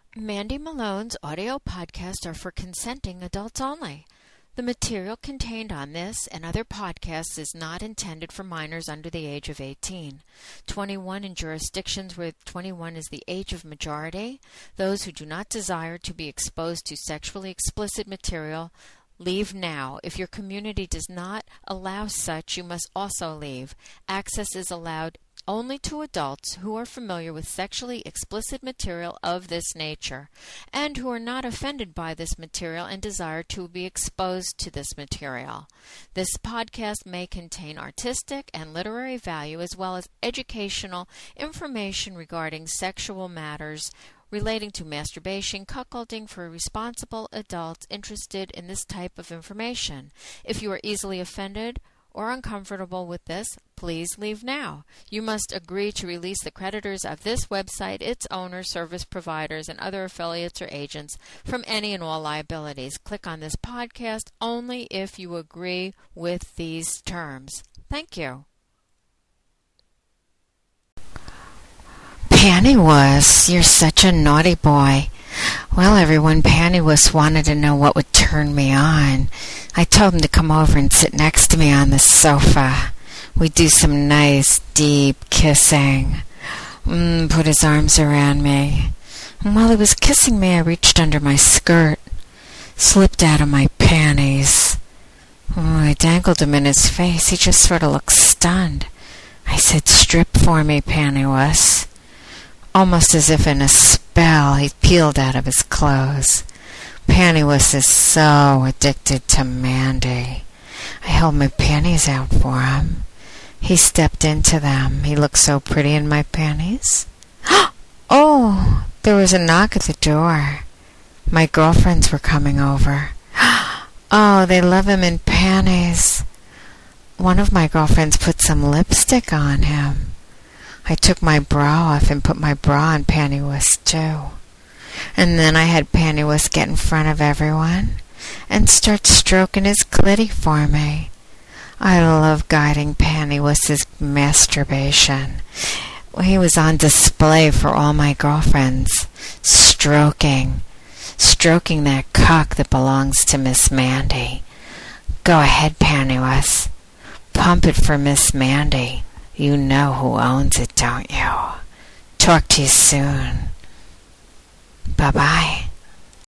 Mandy Malone's audio podcasts are for consenting adults only. The material contained on this and other podcasts is not intended for minors under the age of 18. 21 in jurisdictions where 21 is the age of majority. Those who do not desire to be exposed to sexually explicit material, leave now. If your community does not allow such, you must also leave. Access is allowed only to adults who are familiar with sexually explicit material of this nature and who are not offended by this material and desire to be exposed to this material. This podcast may contain artistic and literary value as well as educational information regarding sexual matters relating to masturbation, cuckolding for responsible adults interested in this type of information. If you are easily offended or uncomfortable with this, please leave now. You must agree to release the creditors of this website, its owners, service providers, and other affiliates or agents from any and all liabilities. Click on this podcast only if you agree with these terms. Thank you. Pennywuss, you're such a naughty boy. Well, everyone, Pennywuss wanted to know what would turn me on. I told him to come over and sit next to me on the sofa. We do some nice, deep kissing. Put his arms around me. And while he was kissing me, I reached under my skirt, slipped out of my panties. I dangled him in his face. He just sort of looked stunned. I said, "Strip for me, Pennywuss." Almost as if in a spell, he peeled out of his clothes. Pennywuss is so addicted to Mandy. I held my panties out for him. He stepped into them. He looked so pretty in my panties. Oh, there was a knock at the door. My girlfriends were coming over. Oh, they love him in panties. One of my girlfriends put some lipstick on him. I took my bra off and put my bra on Pennywuss, too. And then I had Pennywuss get in front of everyone and start stroking his clitty for me. I love guiding Pennywuss's masturbation. He was on display for all my girlfriends, stroking that cock that belongs to Miss Mandy. Go ahead, Pennywuss. Pump it for Miss Mandy. You know who owns it, don't you? Talk to you soon. Bye-bye.